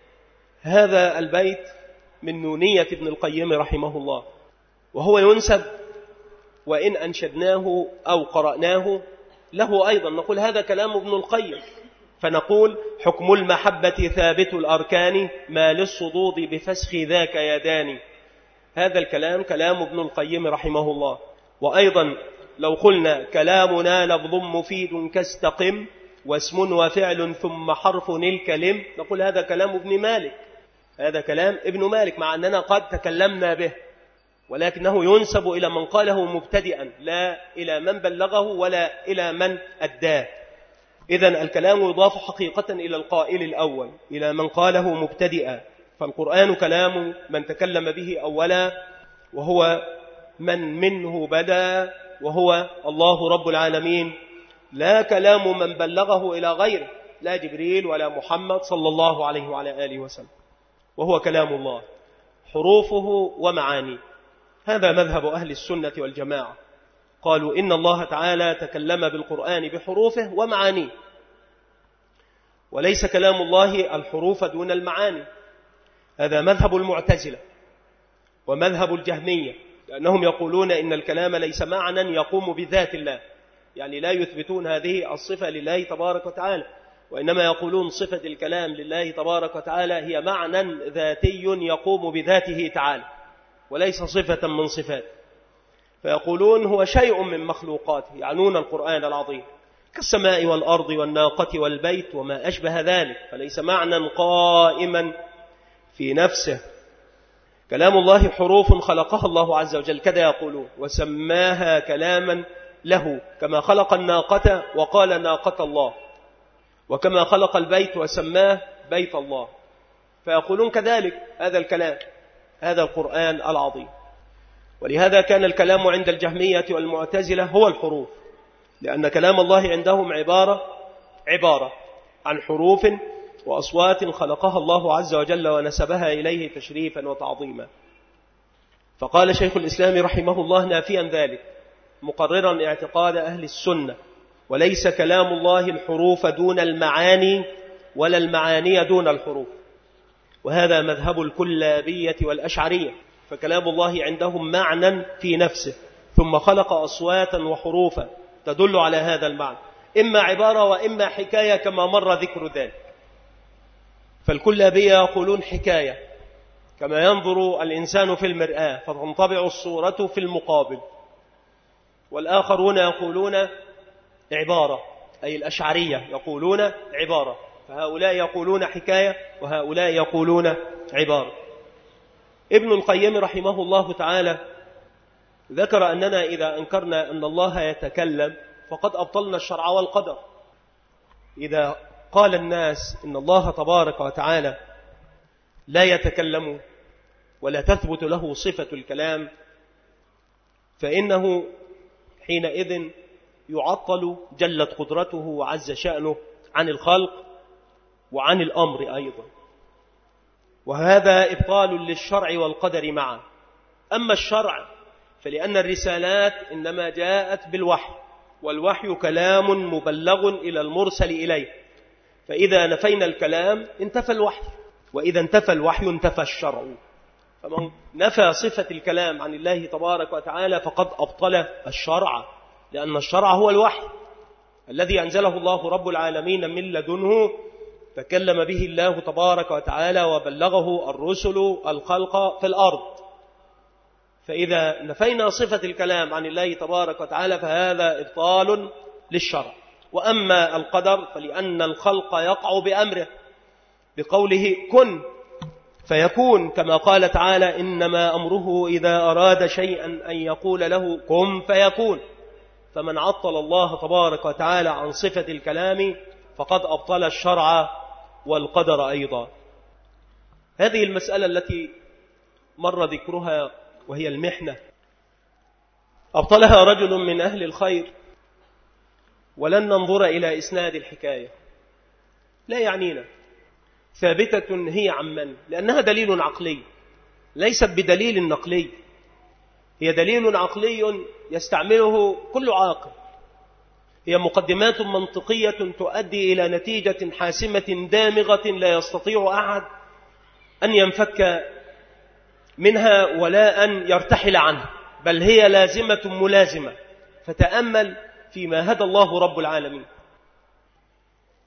هذا البيت من نونية ابن القيم رحمه الله، وهو ينسب وإن أنشدناه أو قرأناه له أيضا نقول هذا كلام ابن القيم، فنقول حكم المحبة ثابت الأركان ما للصدود بفسخ ذاك يدان. هذا الكلام كلام ابن القيم رحمه الله. وأيضا لو قلنا كلامنا لفظ مفيد كاستقم واسم وفعل ثم حرف الكلم، نقول هذا كلام ابن مالك، هذا كلام ابن مالك، مع أننا قد تكلمنا به، ولكنه ينسب إلى من قاله مبتدئا لا إلى من بلغه ولا إلى من أداه. إذن الكلام يضاف حقيقة إلى القائل الأول، إلى من قاله مبتدئا. فالقرآن كلام من تكلم به أولا، وهو من منه بدا، وهو الله رب العالمين، لا كلام من بلغه إلى غيره، لا جبريل ولا محمد صلى الله عليه وعلى آله وسلم، وهو كلام الله حروفه ومعانيه. هذا مذهب أهل السنة والجماعة، قالوا إن الله تعالى تكلم بالقرآن بحروفه ومعانيه، وليس كلام الله الحروف دون المعاني. هذا مذهب المعتزلة ومذهب الجهمية، لأنهم يقولون إن الكلام ليس معنى يقوم بذات الله، يعني لا يثبتون هذه الصفة لله تبارك وتعالى، وإنما يقولون صفة الكلام لله تبارك وتعالى هي معنى ذاتي يقوم بذاته تعالى، وليس صفة من صفات. فيقولون هو شيء من مخلوقاته، يعنون القرآن العظيم، كالسماء والأرض والناقة والبيت وما أشبه ذلك، فليس معنى قائما في نفسه. كلام الله حروف خلقها الله عز وجل، كذا يقولون، وسماها كلاما له، كما خلق الناقة وقال ناقة الله، وكما خلق البيت وسماه بيت الله. فيقولون كذلك هذا الكلام، هذا القرآن العظيم. ولهذا كان الكلام عند الجهمية والمعتزلة هو الحروف، لأن كلام الله عندهم عبارة عن حروف وأصوات خلقها الله عز وجل ونسبها إليه تشريفا وتعظيما. فقال شيخ الإسلام رحمه الله نافيا ذلك، مقررا اعتقاد أهل السنة: وليس كلام الله الحروف دون المعاني، ولا المعاني دون الحروف. وهذا مذهب الكلابية والأشعرية، فكلام الله عندهم معنى في نفسه، ثم خلق أصواتا وحروفا تدل على هذا المعنى، إما عبارة وإما حكاية كما مر ذكر ذلك. فالكلابية يقولون حكاية، كما ينظر الإنسان في المرآة فتنطبع الصورة في المقابل. والآخرون يقولون عبارة، أي الأشعرية يقولون عبارة، فهؤلاء يقولون حكاية وهؤلاء يقولون عبارة. ابن القيم رحمه الله تعالى ذكر أننا إذا أنكرنا أن الله يتكلم فقد أبطلنا الشرع والقدر. إذا قال الناس إن الله تبارك وتعالى لا يتكلم ولا تثبت له صفة الكلام، فإنه حينئذ يعطل جلت قدرته وعز شأنه عن الخلق وعن الأمر أيضا، وهذا إبطال للشرع والقدر معا. أما الشرع فلأن الرسالات إنما جاءت بالوحي، والوحي كلام مبلغ إلى المرسل إليه، فإذا نفينا الكلام انتفى الوحي، وإذا انتفى الوحي انتفى الشرع. فمن نفى صفة الكلام عن الله تبارك وتعالى فقد أبطل الشرع، لأن الشرع هو الوحي الذي أنزله الله رب العالمين من لدنه، تكلم به الله تبارك وتعالى وبلغه الرسل الخلق في الأرض. فإذا نفينا صفة الكلام عن الله تبارك وتعالى فهذا إبطال للشرع. وأما القدر فلأن الخلق يقع بأمره، بقوله كن فيكون، كما قال تعالى إنما أمره إذا أراد شيئا أن يقول له كن فيكون. فمن عطل الله تبارك وتعالى عن صفة الكلام فقد أبطل الشرع والقدر أيضا. هذه المسألة التي مر ذكرها وهي المحنة أبطلها رجل من أهل الخير، ولن ننظر إلى إسناد الحكاية، لا يعنينا، ثابتة هي عن من؟ لأنها دليل عقلي ليست بدليل نقلي، هي دليل عقلي يستعمله كل عاقل، هي مقدمات منطقية تؤدي إلى نتيجة حاسمة دامغة لا يستطيع أحد أن ينفك منها ولا أن يرتحل عنها، بل هي لازمة ملازمة. فتأمل فيما هدى الله رب العالمين.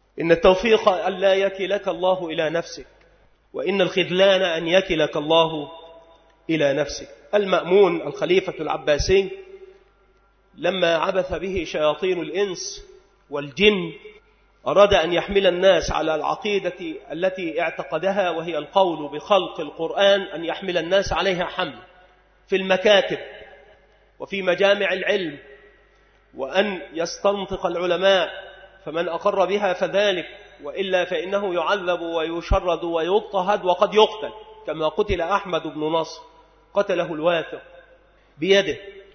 إن التوفيق أن لا يكلك الله إلى نفسك، وإن الخذلان أن يكلك الله إلى نفسك. المأمون الخليفة العباسي لما عبث به شياطين الإنس والجن أراد أن يحمل الناس على العقيدة التي اعتقدها، وهي القول بخلق القرآن، أن يحمل الناس عليها حمل في المكاتب وفي مجامع العلم، وأن يستنطق العلماء، فمن أقر بها فذلك، وإلا فإنه يعذب ويشرد ويضطهد وقد يقتل، كما قتل أحمد بن نصر، قتله الواثق بيده.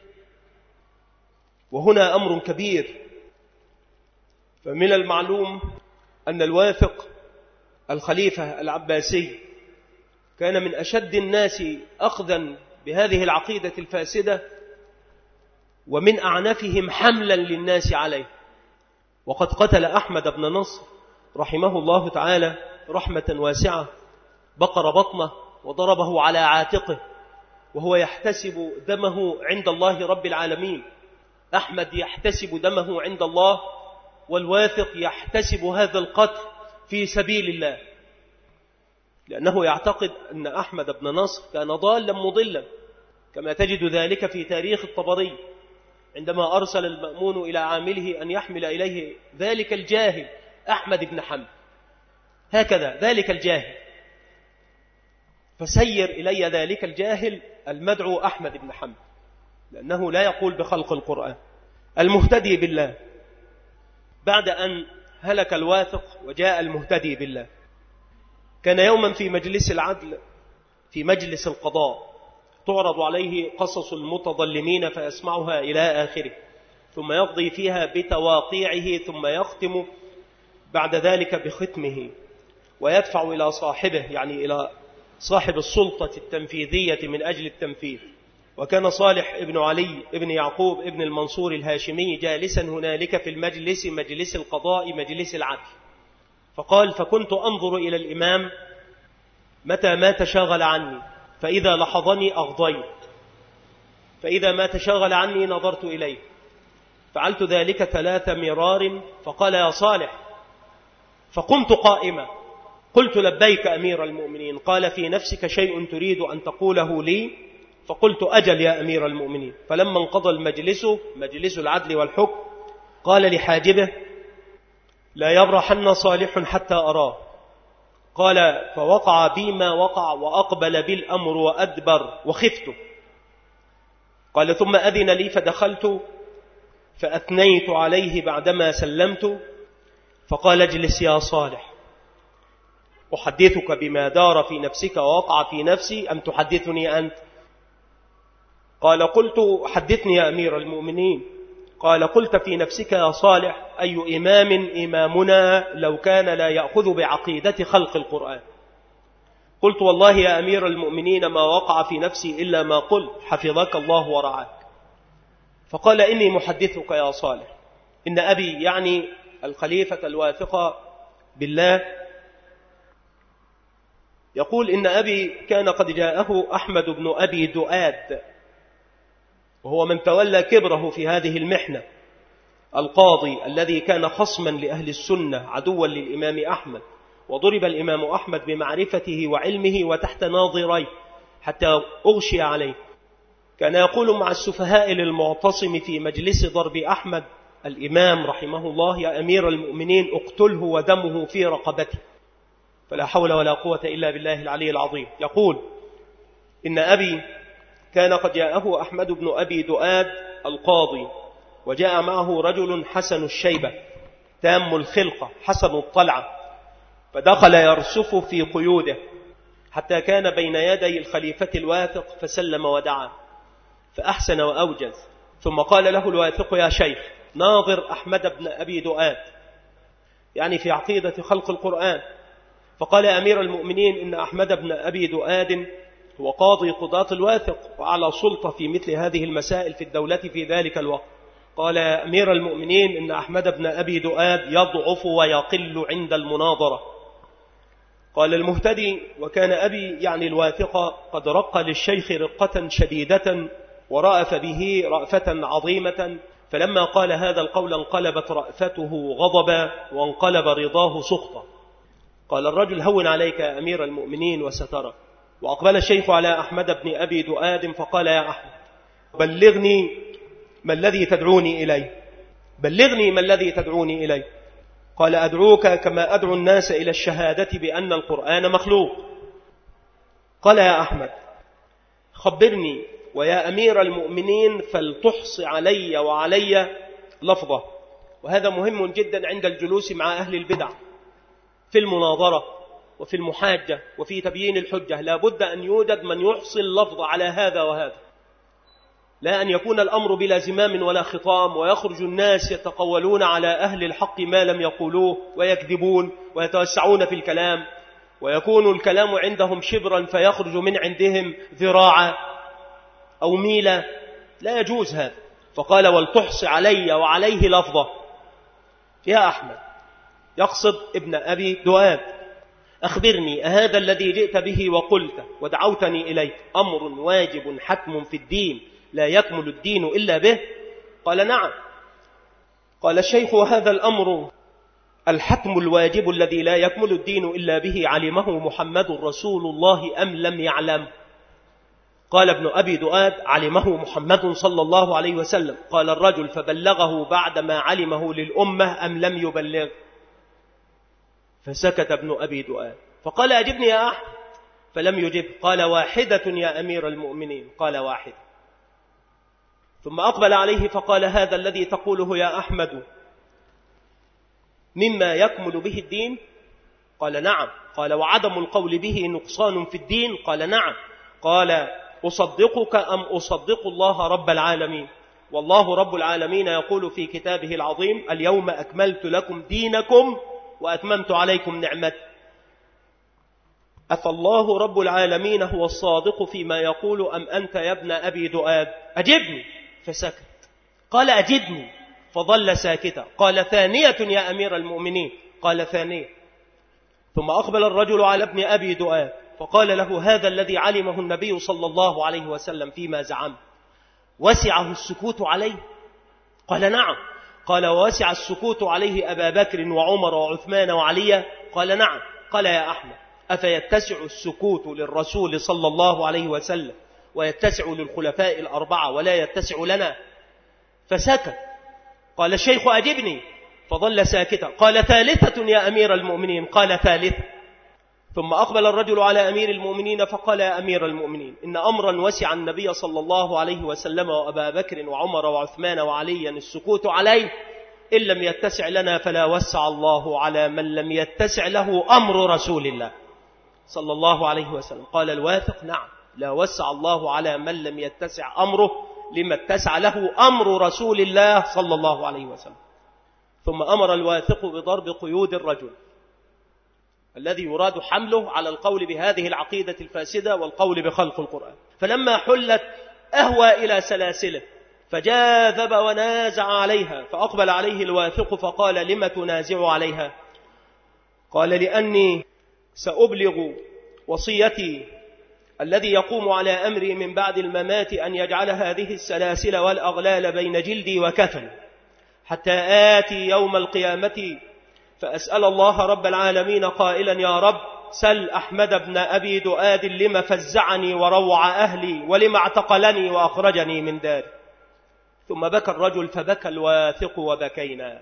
وهنا أمر كبير. فمن المعلوم أن الواثق الخليفة العباسي كان من أشد الناس أخذا بهذه العقيدة الفاسدة، ومن أعنفهم حملا للناس عليه. وقد قتل أحمد بن نصر رحمه الله تعالى رحمة واسعة، بقر بطنه وضربه على عاتقه وهو يحتسب دمه عند الله رب العالمين. أحمد يحتسب دمه عند الله، والواثق يحتسب هذا القتل في سبيل الله، لأنه يعتقد أن أحمد بن نصر كان ضالا مضلا، كما تجد ذلك في تاريخ الطبري عندما أرسل المأمون إلى عامله أن يحمل إليه ذلك الجاهل أحمد بن حنبل، هكذا ذلك الجاهل، فسير إلي ذلك الجاهل المدعو أحمد بن حنبل، لأنه لا يقول بخلق القرآن. المهتدي بالله، بعد أن هلك الواثق وجاء المهتدي بالله، كان يوما في مجلس العدل في مجلس القضاء تعرض عليه قصص المتظلمين فيسمعها إلى آخره، ثم يقضي فيها بتواقيعه، ثم يختم بعد ذلك بختمه، ويدفع إلى صاحبه، يعني إلى صاحب السلطة التنفيذية من أجل التنفيذ. وكان صالح ابن علي ابن يعقوب ابن المنصور الهاشمي جالسا هنالك في المجلس، مجلس القضاء مجلس العدل، فقال: فكنت أنظر إلى الإمام متى ما تشاغل عني، فإذا لحظني أغضيت، فإذا ما تشاغل عني نظرت إليه، فعلت ذلك 3 مرار. فقال: يا صالح، فقمت قائما، قلت: لبيك أمير المؤمنين. قال: في نفسك شيء تريد أن تقوله لي؟ فقلت: أجل يا أمير المؤمنين. فلما انقضى المجلس، مجلس العدل والحكم، قال لحاجبه: لا يبرحن صالح حتى أراه. قال: فوقع بي ما وقع، وأقبل بي الأمر وأدبر وخفت. قال: ثم أذن لي فدخلت فأثنيت عليه بعدما سلمت، فقال: اجلس يا صالح، أحدثك بما دار في نفسك ووقع في نفسي أم تحدثني أنت؟ قال: قلت: حدثني يا أمير المؤمنين. قال: قلت في نفسك يا صالح: أي إمامنا لو كان لا يأخذ بعقيدة خلق القرآن؟ قلت: والله يا أمير المؤمنين ما وقع في نفسي إلا ما قلت، حفظك الله ورعاك. فقال: إني محدثك يا صالح، إن أبي، يعني الخليفة الواثق بالله، يقول إن أبي كان قد جاءه أحمد بن أبي دؤاد، وهو من تولى كبره في هذه المحنة، القاضي الذي كان خصما لأهل السنة، عدوا للإمام أحمد، وضرب الإمام أحمد بمعرفته وعلمه وتحت ناظريه حتى أغشي عليه. كان يقول مع السفهاء للمعتصم في مجلس ضرب أحمد الإمام رحمه الله: يا أمير المؤمنين، اقتله ودمه في رقبته. فلا حول ولا قوة إلا بالله العلي العظيم. يقول إن أبي كان قد جاءه أحمد بن أبي دؤاد القاضي، وجاء معه رجل حسن الشيبة تام الخلقة حسن الطلعة، فدخل يرسف في قيوده حتى كان بين يدي الخليفة الواثق، فسلم ودعا فأحسن وأوجز، ثم قال له الواثق: يا شيخ، ناظر أحمد بن أبي دؤاد، يعني في عقيدة خلق القرآن. فقال: يا أمير المؤمنين، إن أحمد بن أبي دؤاد هو قاضي قضاة الواثق وعلى سلطة في مثل هذه المسائل في الدولة في ذلك الوقت. قال: يا أمير المؤمنين، إن أحمد بن أبي دؤاد يضعف ويقل عند المناظرة. قال المهتدي: وكان أبي، يعني الواثق، قد رق للشيخ رقة شديدة ورأف به رأفة عظيمة، فلما قال هذا القول انقلبت رأفته غضبا وانقلب رضاه سخطا. قال الرجل: هون عليك يا أمير المؤمنين وسترى. وأقبل الشيخ على أحمد بن أبي دؤاد فقال: يا أحمد، بلغني ما الذي تدعوني إليه، بلغني ما الذي تدعوني إليه. قال: أدعوك كما أدعو الناس إلى الشهادة بأن القرآن مخلوق. قال: يا أحمد، خبرني ويا أمير المؤمنين فلتحص علي وعلي لفظة. وهذا مهم جدا عند الجلوس مع أهل البدع في المناظرة وفي المحاجة وفي تبيين الحجة، لا بد أن يوجد من يحصي اللفظ على هذا وهذا، لا أن يكون الأمر بلا زمام ولا خطام ويخرج الناس يتقولون على أهل الحق ما لم يقولوه ويكذبون ويتوسعون في الكلام، ويكون الكلام عندهم شبرا فيخرج من عندهم ذراعا أو ميلا. لا يجوز هذا. فقال: ولتحص علي وعليه لفظة. يا أحمد، يقصد ابن أبي دؤاد، أخبرني، أهذا الذي جئت به وقلت ودعوتني إليه أمر واجب حتم في الدين لا يكمل الدين إلا به؟ قال: نعم. قال الشيخ: وهذا الأمر الحتم الواجب الذي لا يكمل الدين إلا به علمه محمد رسول الله أم لم يعلم؟ قال ابن أبي دؤاد: علمه محمد صلى الله عليه وسلم. قال الرجل: فبلغه بعدما علمه للأمة أم لم يبلغ؟ فسكت ابن أبي دؤاد. فقال: أجبني يا أحمد. فلم يجب. قال: واحدة يا أمير المؤمنين. قال: واحدة. ثم أقبل عليه فقال: هذا الذي تقوله يا أحمد مما يكمل به الدين؟ قال: نعم. قال: وعدم القول به نقصان في الدين؟ قال: نعم. قال: أصدقك أم أصدق الله رب العالمين؟ والله رب العالمين يقول في كتابه العظيم: اليوم أكملت لكم دينكم وأتممت عليكم نعمتي. أفالله رب العالمين هو الصادق فيما يقول أم أنت يا ابن أبي دؤاد؟ أجبني. فسكت. قال: أجبني. فظل ساكتا. قال: ثانية يا أمير المؤمنين. قال: ثانية. ثم أقبل الرجل على ابن أبي دؤاد فقال له: هذا الذي علمه النبي صلى الله عليه وسلم فيما زعم وسعه السكوت عليه؟ قال: نعم. قال: ووسع السكوت عليه أبا بكر وعمر وعثمان وعلي؟ قال: نعم. قال: يا أحمد، أفيتسع السكوت للرسول صلى الله عليه وسلم ويتسع للخلفاء الأربعة ولا يتسع لنا؟ فسكت. قال الشيخ: أجبني. فظل ساكتا. قال: ثالثة يا أمير المؤمنين. قال: ثالثة. ثم أقبل الرجل على أمير المؤمنين فقال: يا أمير المؤمنين، إن أمرا وسع النبي صلى الله عليه وسلم وأبا بكر وعمر وعثمان وعليا السكوت عليه، إن لم يتسع لنا فلا وسع الله على من لم يتسع له أمر رسول الله صلى الله عليه وسلم. قال الواثق: نعم، لا وسع الله على من لم يتسع أمره لما اتسع له أمر رسول الله صلى الله عليه وسلم. ثم أمر الواثق بضرب قيود الرجل الذي يراد حمله على القول بهذه العقيدة الفاسدة والقول بخلق القرآن. فلما حلت أهوى إلى سلاسله فجاذب ونازع عليها، فأقبل عليه الواثق فقال: لم تنازع عليها؟ قال: لأني سأبلغ وصيتي الذي يقوم على أمري من بعد الممات أن يجعل هذه السلاسل والأغلال بين جلدي وكفني حتى آتي يوم القيامة فأسأل الله رب العالمين قائلا: يا رب، سل أحمد بن أبي دؤاد لما فزعني وروع أهلي ولما اعتقلني وأخرجني من داري. ثم بكى الرجل فبكى الواثق وبكينا.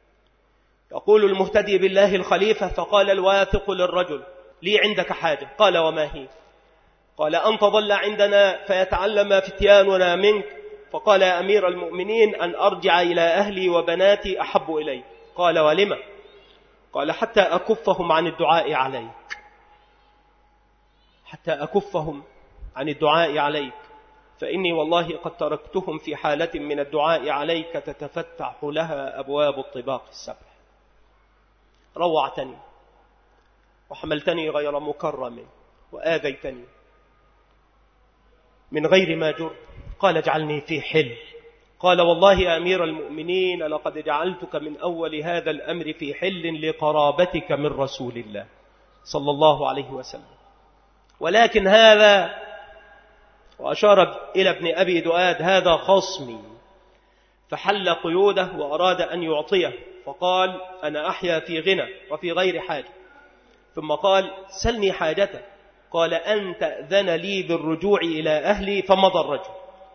يقول المهتدي بالله الخليفة: فقال الواثق للرجل: لي عندك حاجة. قال: وما هي؟ قال: أن تظل عندنا فيتعلم فتياننا منك. فقال: يا أمير المؤمنين، أن أرجع إلى أهلي وبناتي أحب إلي. قال: ولما؟ قال: حتى أكفهم عن الدعاء عليك، حتى أكفهم عن الدعاء عليك، فإني والله قد تركتهم في حالة من الدعاء عليك تتفتح لها أبواب الطباق السبع. روعتني وحملتني غير مكرم وآذيتني من غير ما جر. قال: اجعلني في حل. قال: والله يا أمير المؤمنين، لقد جعلتك من أول هذا الأمر في حل لقرابتك من رسول الله صلى الله عليه وسلم، ولكن هذا، وأشار إلى ابن أبي دؤاد، هذا خصمي، فحل قيوده وأراد أن يعطيه، فقال: أنا أحيا في غنى وفي غير حاجة. ثم قال: سلني حاجتك. قال: أن تأذن لي بالرجوع إلى أهلي. فمضى الرجل.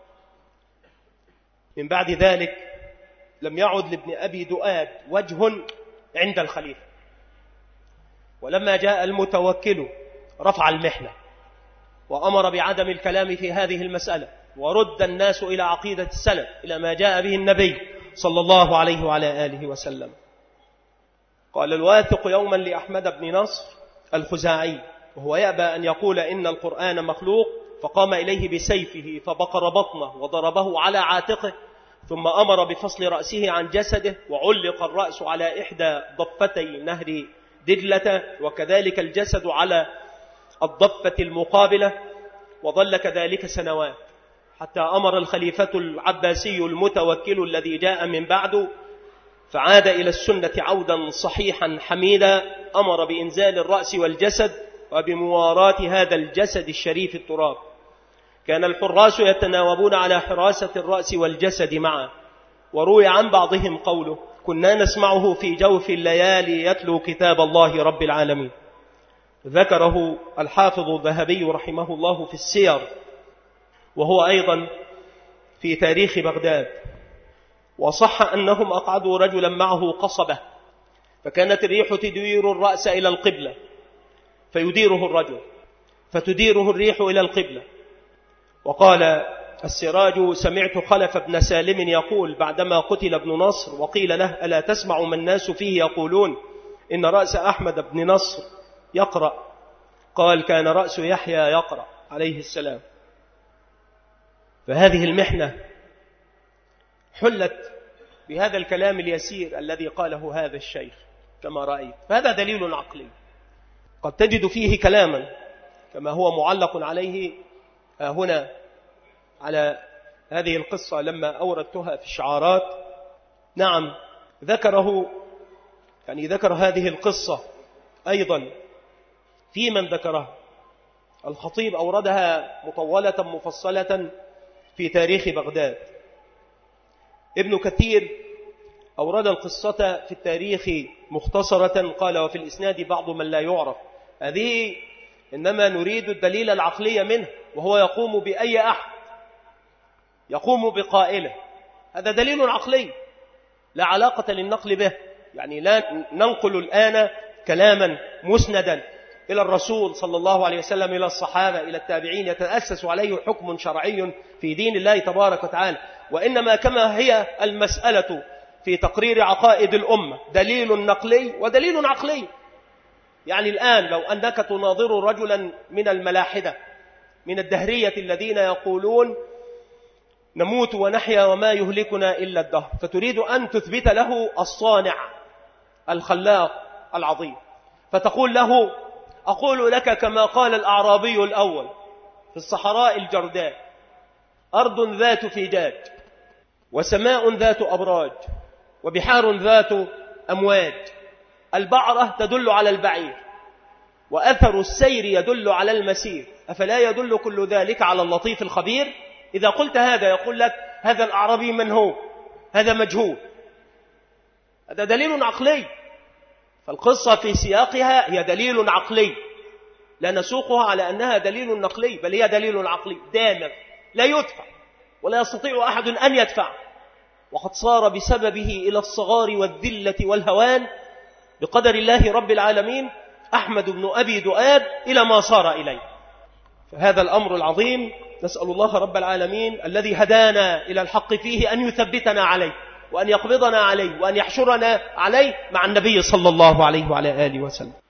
من بعد ذلك لم يعد لابن أبي دؤاد وجه عند الخليفة، ولما جاء المتوكل رفع المحنة وأمر بعدم الكلام في هذه المسألة، ورد الناس إلى عقيدة السلف، إلى ما جاء به النبي صلى الله عليه وعلى آله وسلم. قال الواثق يوما لأحمد بن نصر الخزاعي وهو يأبى أن يقول إن القرآن مخلوق، فقام إليه بسيفه فبقر بطنه وضربه على عاتقه، ثم أمر بفصل رأسه عن جسده، وعلق الرأس على إحدى ضفتي نهر دجلة، وكذلك الجسد على الضفة المقابلة، وظل كذلك سنوات، حتى أمر الخليفة العباسي المتوكل الذي جاء من بعده فعاد إلى السنة عودا صحيحا حميدا، أمر بإنزال الرأس والجسد وبمواراة هذا الجسد الشريف التراب. كان الحراس يتناوبون على حراسة الرأس والجسد معا، وروي عن بعضهم قوله: كنا نسمعه في جوف الليالي يتلو كتاب الله رب العالمين. ذكره الحافظ الذهبي رحمه الله في السير، وهو أيضا في تاريخ بغداد. وصح أنهم أقعدوا رجلا معه قصبة، فكانت الريح تدير الرأس إلى القبلة فيديره الرجل، فتديره الريح إلى القبلة. وقال السراج: سمعت خلف بن سالم يقول بعدما قتل ابن نصر وقيل له: ألا تسمع ما الناس فيه يقولون إن رأس أحمد بن نصر يقرأ؟ قال: كان رأس يحيى يقرأ عليه السلام. فهذه المحنة حلت بهذا الكلام اليسير الذي قاله هذا الشيخ كما رأيت. فهذا دليل عقلي قد تجد فيه كلاما كما هو معلق عليه هنا على هذه القصة لما أوردتها في الشعارات. نعم، ذكر هذه القصة أيضا في من ذكرها. الخطيب أوردها مطولة مفصلة في تاريخ بغداد. ابن كثير أورد القصة في التاريخ مختصرة، قال: وفي الإسناد بعض من لا يعرف. هذه إنما نريد الدليل العقلي منه، وهو يقوم بأي أحد، يقوم بقائله. هذا دليل عقلي لا علاقة للنقل به، يعني لا ننقل الآن كلاما مسندا إلى الرسول صلى الله عليه وسلم، إلى الصحابة، إلى التابعين، يتأسس عليه حكم شرعي في دين الله تبارك وتعالى، وإنما كما هي المسألة في تقرير عقائد الأمة دليل نقلي ودليل عقلي. يعني الآن لو أنك تناظر رجلا من الملاحدة من الدهرية الذين يقولون نموت ونحيا وما يهلكنا إلا الدهر، فتريد أن تثبت له الصانع الخلاق العظيم، فتقول له: أقول لك كما قال الأعرابي الأول في الصحراء الجرداء: أرض ذات فجاج، وسماء ذات أبراج، وبحار ذات أمواج، البعرة تدل على البعير، وأثر السير يدل على المسير، أفلا يدل كل ذلك على اللطيف الخبير؟ إذا قلت هذا يقول لك: هذا الأعرابي من هو؟ هذا مجهول. هذا دليل عقلي. فالقصة في سياقها هي دليل عقلي، لا نسوقها على أنها دليل نقلي، بل هي دليل عقلي دامغ لا يدفع ولا يستطيع أحد أن يدفع، وقد صار بسببه إلى الصغار والذلة والهوان بقدر الله رب العالمين أحمد بن أبي دؤاد إلى ما صار إليه. فهذا الأمر العظيم نسأل الله رب العالمين الذي هدانا إلى الحق فيه أن يثبتنا عليه، وأن يقبضنا عليه، وأن يحشرنا عليه مع النبي صلى الله عليه وعلى آله وسلم.